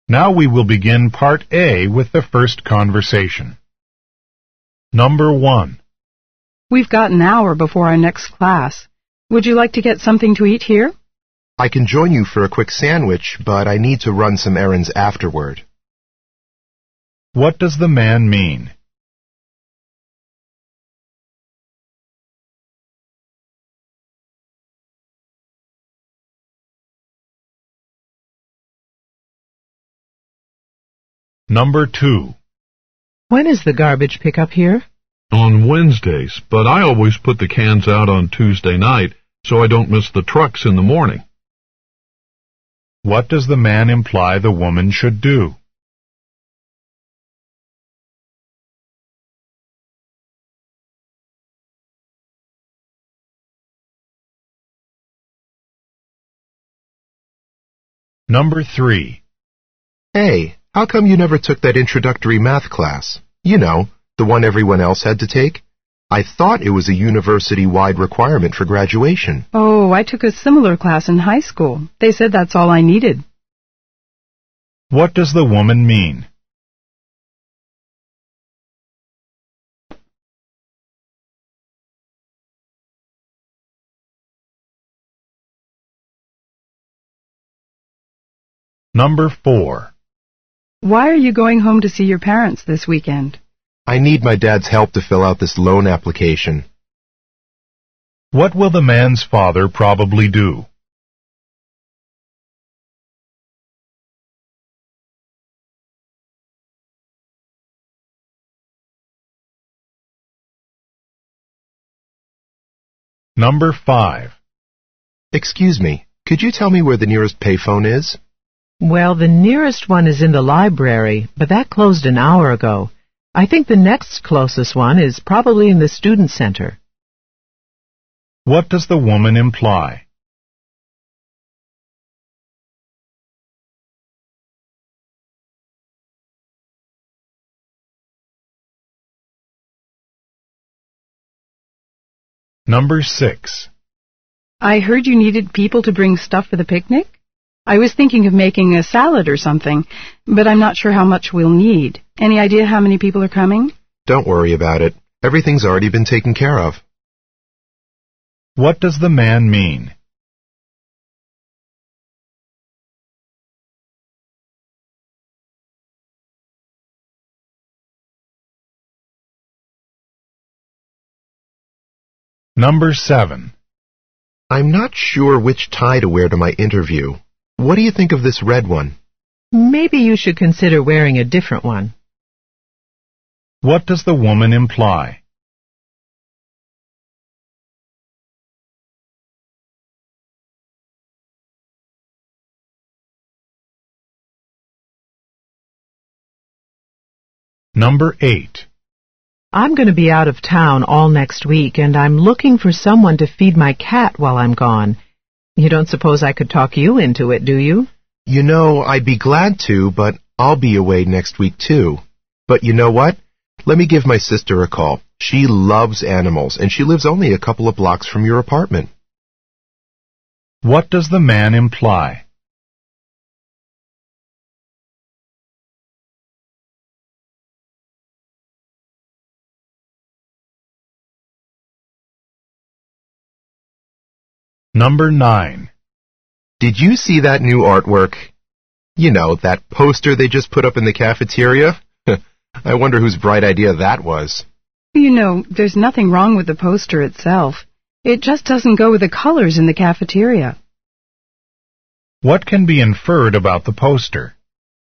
Now we will begin Part A with the first conversation. Number 1. We've got an hour before our next class. Would you like to get something to eat here? I can join you for a quick sandwich, but I need to run some errands afterward. What does the man mean? Number 2. When is the garbage pickup here? On Wednesdays, but I always put the cans out on Tuesday night so I don't miss the trucks in the morning. What does the man imply the woman should do? Number 3. Hey, how come you never took that introductory math class? You know, the one everyone else had to take? I thought it was a university-wide requirement for graduation. Oh, I took a similar class in high school. They said that's all I needed. What does the woman mean? Number 4. Why are you going home to see your parents this weekend? I need my dad's help to fill out this loan application. What will the man's father probably do? Number 5. Excuse me, could you tell me where the nearest payphone is? Well, the nearest one is in the library, but that closed an hour ago. I think the next closest one is probably in the student center. What does the woman imply? Number 6. I heard you needed people to bring stuff for the picnic. I was thinking of making a salad or something, but I'm not sure how much we'll need. Any idea how many people are coming? Don't worry about it. Everything's already been taken care of. What does the man mean? Number 7. I'm not sure which tie to wear to my interview. What do you think of this red one? Maybe you should consider wearing a different one. What does the woman imply? Number 8. I'm going to be out of town all next week, and I'm looking for someone to feed my cat while I'm gone. You don't suppose I could talk you into it, do you? You know, I'd be glad to, but I'll be away next week too. But you know what? Let me give my sister a call. She loves animals, and she lives only a couple of blocks from your apartment. What does the man imply? Number 9. Did you see that new artwork? You know, that poster they just put up in the cafeteria? I wonder whose bright idea that was. You know, there's nothing wrong with the poster itself. It just doesn't go with the colors in the cafeteria. What can be inferred about the poster?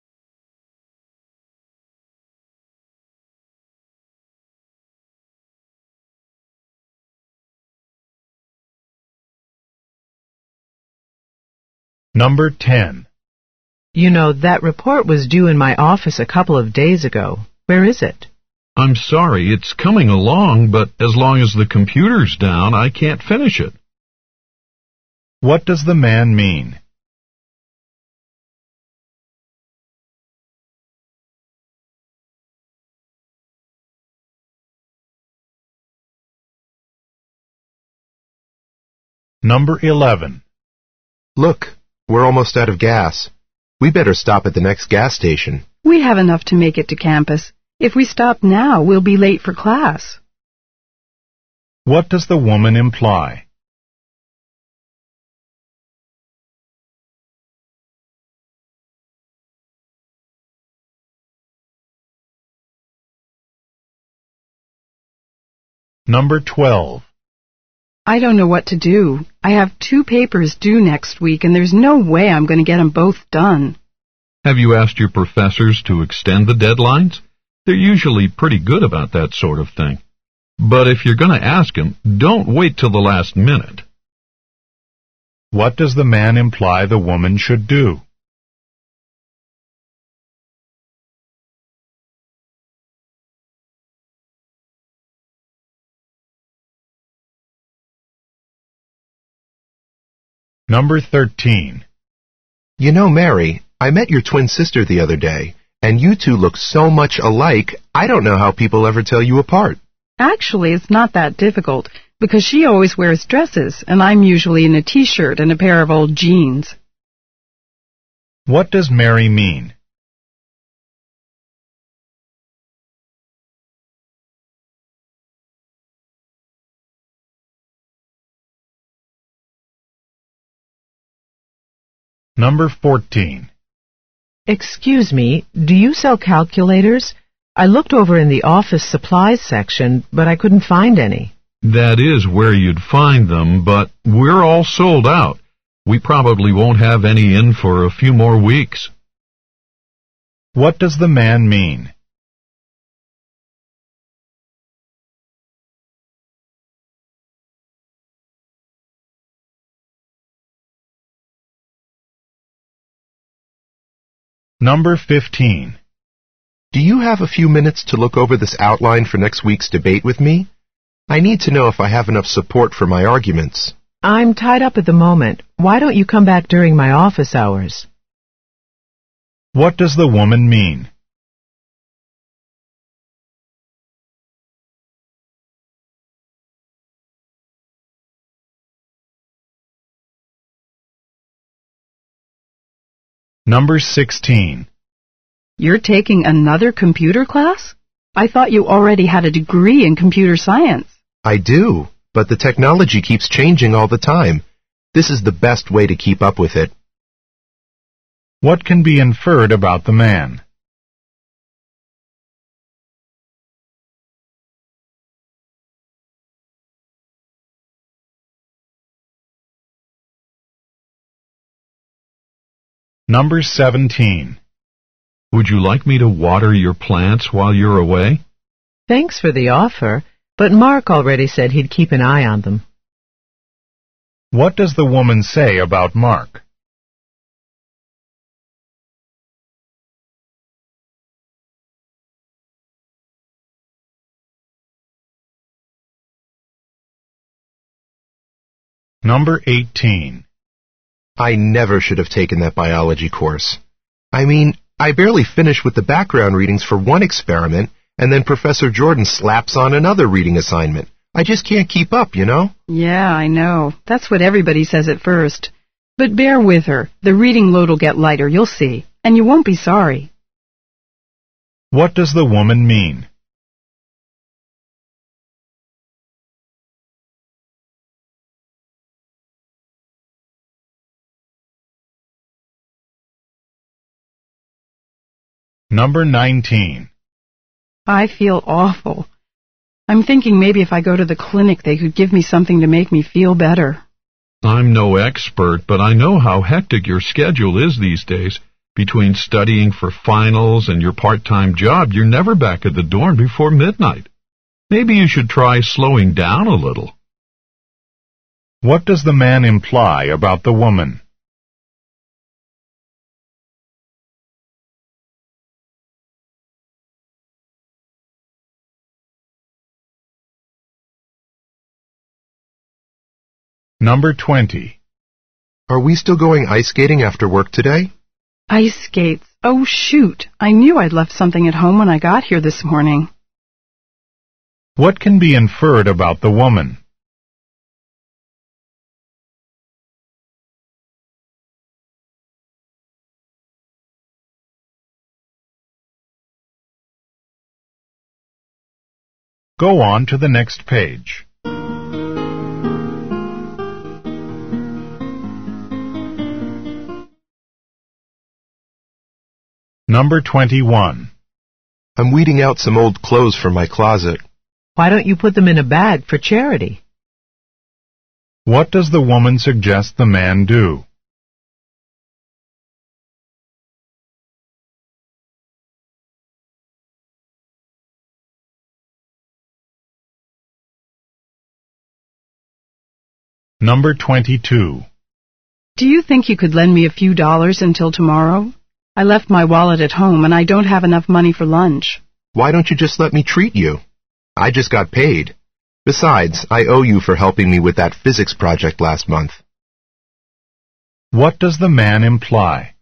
Number 10. You know, that report was due in my office a couple of days ago. Where is it? I'm sorry, it's coming along, but as long as the computer's down, I can't finish it. What does the man mean? Number 11. Look, we're almost out of gas. We better stop at the next gas station. We have enough to make it to campus. If we stop now, we'll be late for class. What does the woman imply? Number 12. I don't know what to do. I have 2 papers due next week, and there's no way I'm going to get them both done. Have you asked your professors to extend the deadlines? They're usually pretty good about that sort of thing. But if you're going to ask them, don't wait till the last minute. What does the man imply the woman should do? Number 13. You know, Mary, I met your twin sister the other day, and you two look so much alike, I don't know how people ever tell you apart. Actually, it's not that difficult, because she always wears dresses, and I'm usually in a t-shirt and a pair of old jeans. What does Mary mean? Number 14. Excuse me, do you sell calculators? I looked over in the office supplies section, but I couldn't find any. That is where you'd find them, but we're all sold out. We probably won't have any in for a few more weeks. What does the man mean? Number 15. Do you have a few minutes to look over this outline for next week's debate with me? I need to know if I have enough support for my arguments. I'm tied up at the moment. Why don't you come back during my office hours? What does the woman mean? Number 16. You're taking another computer class? I thought you already had a degree in computer science. I do, but the technology keeps changing all the time. This is the best way to keep up with it. What can be inferred about the man? Number 17. Would you like me to water your plants while you're away? Thanks for the offer, but Mark already said he'd keep an eye on them. What does the woman say about Mark? Number 18. I never should have taken that biology course. I mean, I barely finished with the background readings for one experiment, and then Professor Jordan slaps on another reading assignment. I just can't keep up, you know? Yeah, I know. That's what everybody says at first. But bear with her. The reading load will get lighter, you'll see. And you won't be sorry. What does the woman mean? Number 19. I feel awful. I'm thinking maybe if I go to the clinic they could give me something to make me feel better. I'm no expert, but I know how hectic your schedule is these days. Between studying for finals and your part-time job, you're never back at the dorm before midnight. Maybe you should try slowing down a little. What does the man imply about the woman? Number 20. Are we still going ice skating after work today? Ice skates. Oh, shoot. I knew I'd left something at home when I got here this morning. What can be inferred about the woman? Go on to the next page. Number 21. I'm weeding out some old clothes from my closet. Why don't you put them in a bag for charity? What does the woman suggest the man do? Number 22. Do you think you could lend me a few dollars until tomorrow? I left my wallet at home and I don't have enough money for lunch. Why don't you just let me treat you? I just got paid. Besides, I owe you for helping me with that physics project last month. What does the man imply?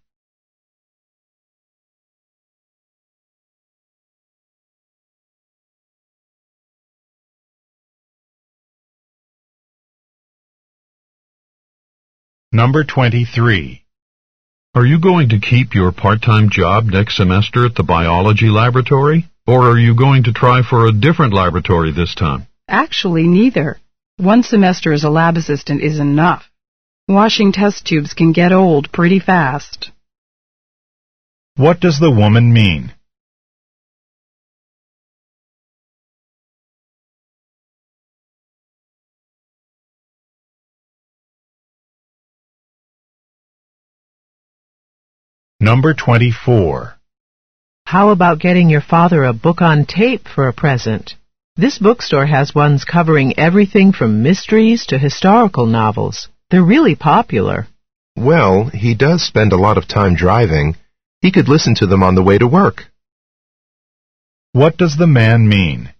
Number 23. Are you going to keep your part-time job next semester at the biology laboratory? Or are you going to try for a different laboratory this time? Actually, neither. 1 semester as a lab assistant is enough. Washing test tubes can get old pretty fast. What does the woman mean? Number 24. How about getting your father a book on tape for a present? This bookstore has ones covering everything from mysteries to historical novels. They're really popular. Well, he does spend a lot of time driving. He could listen to them on the way to work. What does the man mean?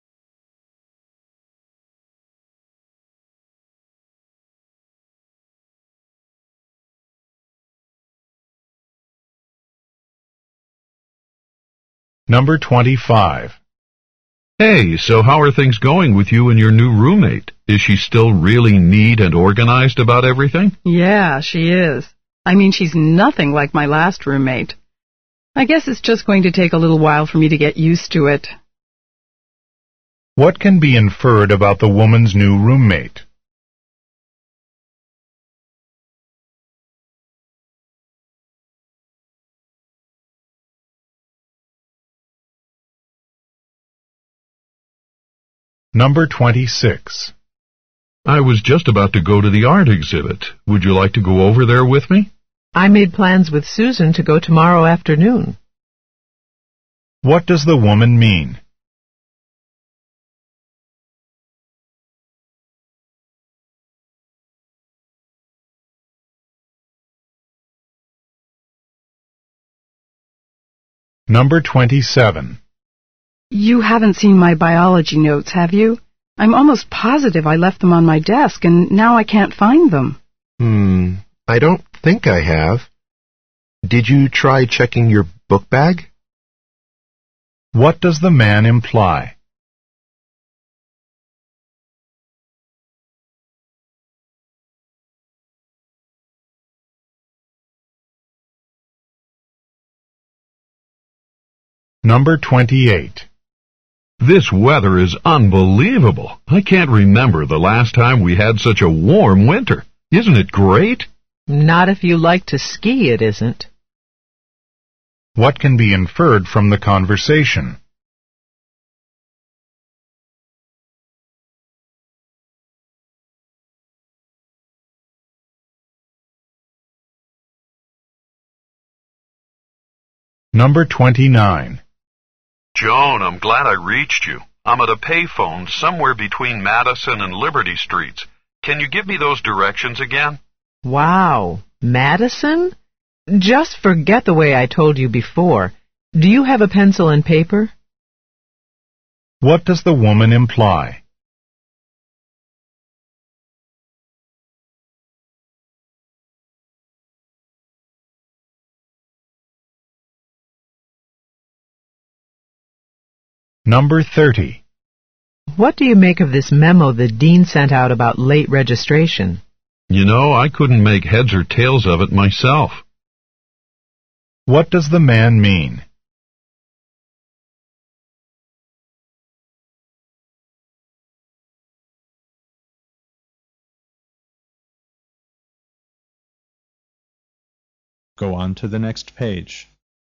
Number 25. Hey, so how are things going with you and your new roommate? Is she still really neat and organized about everything? Yeah, she is. I mean, she's nothing like my last roommate. I guess it's just going to take a little while for me to get used to it. What can be inferred about the woman's new roommate? Number 26. I was just about to go to the art exhibit. Would you like to go over there with me? I made plans with Susan to go tomorrow afternoon. What does the woman mean? Number 27. You haven't seen my biology notes, have you? I'm almost positive I left them on my desk, and now I can't find them. I don't think I have. Did you try checking your book bag? What does the man imply? Number 28. This weather is unbelievable. I can't remember the last time we had such a warm winter. Isn't it great? Not if you like to ski, it isn't. What can be inferred from the conversation? Number 29. Joan, I'm glad I reached you. I'm at a payphone somewhere between Madison and Liberty Streets. Can you give me those directions again? Wow, Madison? Just forget the way I told you before. Do you have a pencil and paper? What does the woman imply? Number 30. What do you make of this memo the dean sent out about late registration? You know, I couldn't make heads or tails of it myself. What does the man mean? Go on to the next page.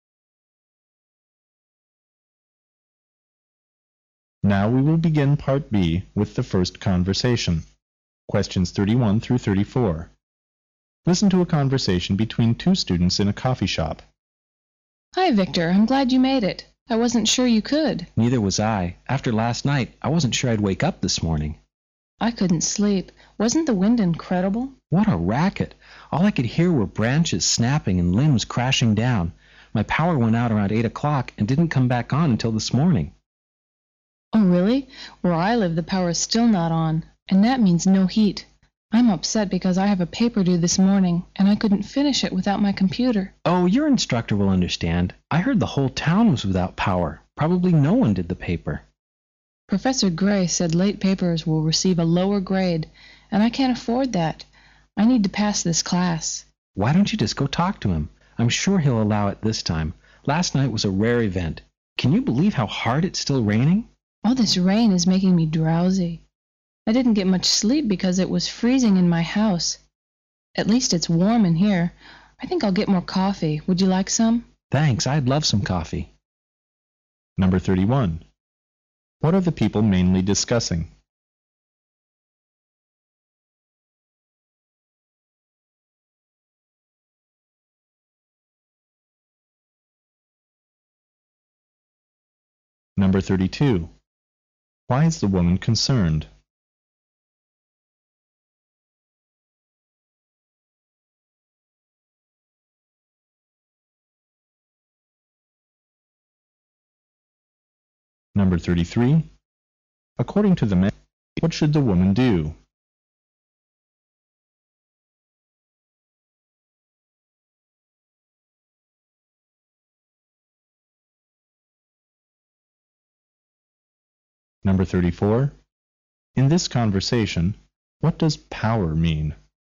Now we will begin Part B with the first conversation. Questions 31 through 34. Listen to a conversation between two students in a coffee shop. Hi, Victor. I'm glad you made it. I wasn't sure you could. Neither was I. After last night, I wasn't sure I'd wake up this morning. I couldn't sleep. Wasn't the wind incredible? What a racket! All I could hear were branches snapping and limbs crashing down. My power went out around 8 o'clock and didn't come back on until this morning. Oh, really? Where I live, the power is still not on, and that means no heat. I'm upset because I have a paper due this morning, and I couldn't finish it without my computer. Oh, your instructor will understand. I heard the whole town was without power. Probably no one did the paper. Professor Gray said late papers will receive a lower grade, and I can't afford that. I need to pass this class. Why don't you just go talk to him? I'm sure he'll allow it this time. Last night was a rare event. Can you believe how hard it's still raining? All this rain is making me drowsy. I didn't get much sleep because it was freezing in my house. At least it's warm in here. I think I'll get more coffee. Would you like some? Thanks, I'd love some coffee. Number 31. What are the people mainly discussing? Number 32. Why is the woman concerned? Number 33. According to the man, what should the woman do? Number 34. In this conversation, what does power mean?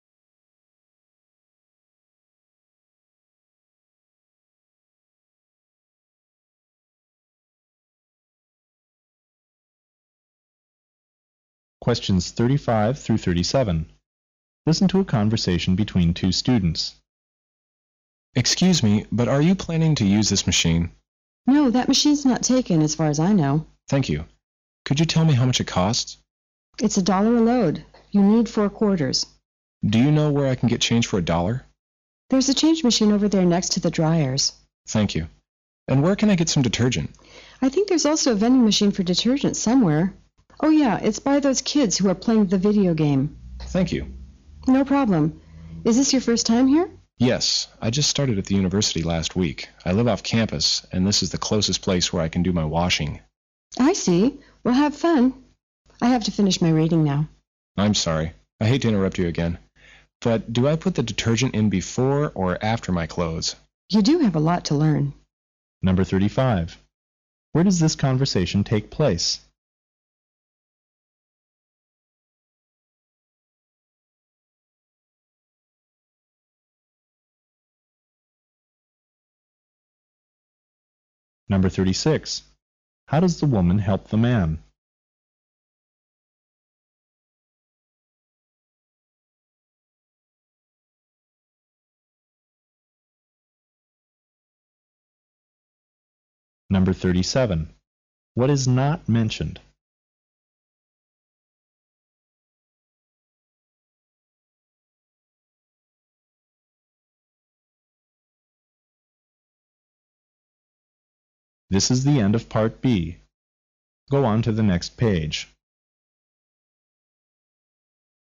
Questions 35 through 37. Listen to a conversation between two students. Excuse me, but are you planning to use this machine? No, that machine's not taken as far as I know. Thank you. Could you tell me how much it costs? It's $1 a load. You need 4 quarters. Do you know where I can get change for $1? There's a change machine over there next to the dryers. Thank you. And where can I get some detergent? I think there's also a vending machine for detergent somewhere. Oh yeah, it's by those kids who are playing the video game. Thank you. No problem. Is this your first time here? Yes, I just started at the university last week. I live off campus, and this is the closest place where I can do my washing. I see. Well, have fun. I have to finish my reading now. I'm sorry. I hate to interrupt you again. But do I put the detergent in before or after my clothes? You do have a lot to learn. Number 35. Where does this conversation take place? Number 36. How does the woman help the man? Number 37. What is not mentioned? This is the end of Part B. Go on to the next page.